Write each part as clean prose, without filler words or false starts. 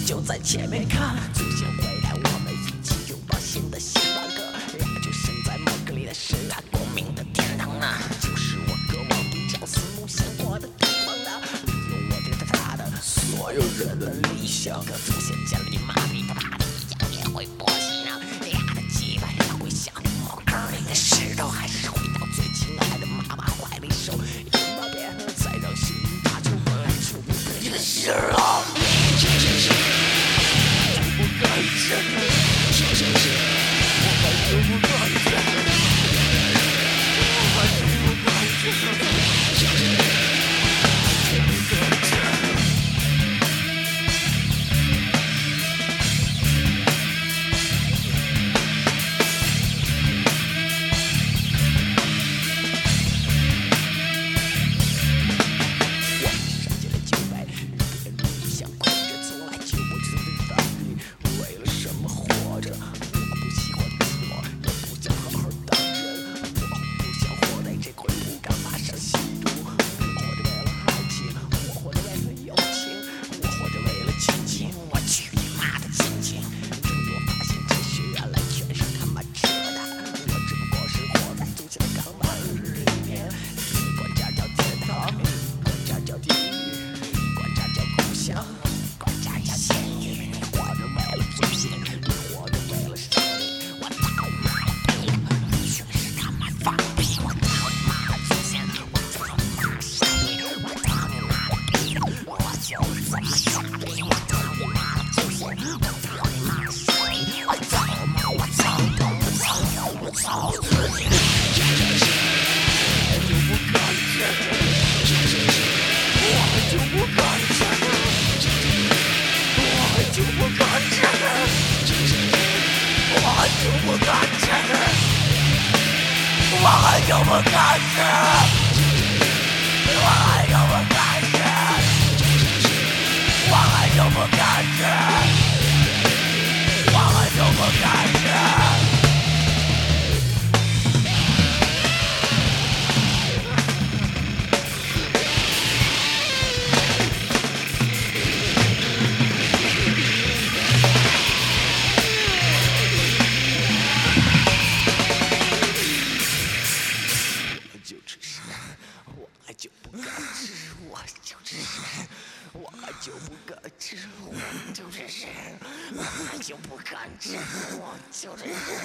就在前面看。祖先回来，我们一起拥抱新的希望歌，然就生在梦格里的是啊，光明的天堂啊，就是我渴望比较四目相过的地方啊，利用我对他的所有人的理想，可祖先家里妈咪他爸的一样也会波及呢，俩的鸡巴也会像梦格里的石头，还是回到最亲爱的妈妈怀里手，拥抱别人才让心大就本来就不配的事啊。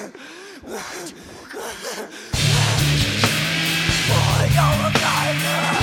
我要我改变。